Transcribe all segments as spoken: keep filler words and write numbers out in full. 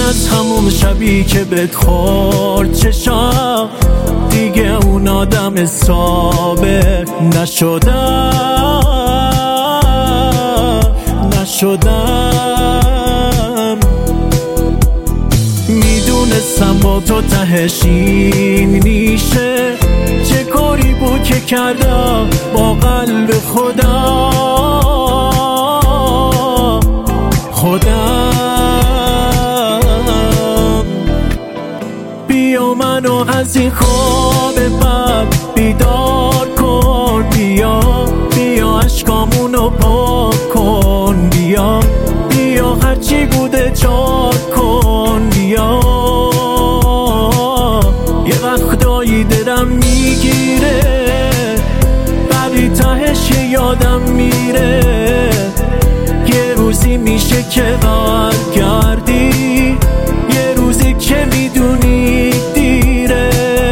از همون شبی که بهت خورد چشام دیگه اون آدم ثابت نشدم نشدم میدونستم با تو تهش این نیشه، چه کاری بود که کردم با قلب خدا خودم. بیا منو از این خواب بد بیدار کن، بیا بیا عشقامونو پاک کن، بیا بیا هرچی بوده جار کن، بیا یه وقتایی دلم میگیره ولی تهش یادم میره، یه روزی میشه که برگردی، یه روزی که میدونی دیره.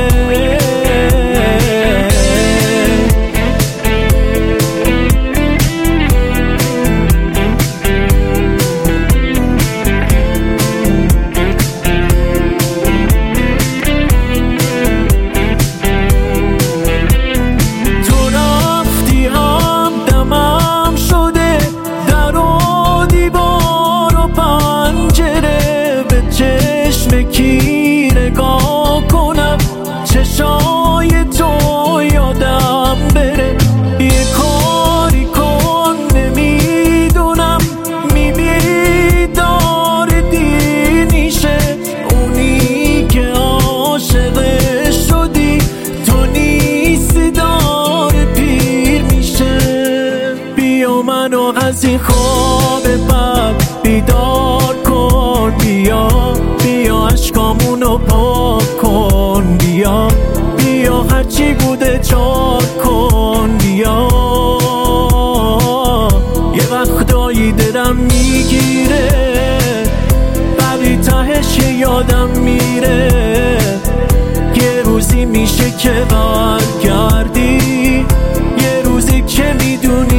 کی نگاه کنم چشای تو یادم بره، یه کاری کن نمیدونم میبینی داره دینیشه، اونی که عاشق شدی تو نیستی داره پیر میشه. بیا منو از این خواب بد بیدار کن، بیا بیا عشقامونو پاک کن، بیا بیا هرچی بوده جار کن، بیا یه وقتایی دلم میگیره ولی تهش یادم میره، یه روزی میشه که برگردی، یه روزی که میدونی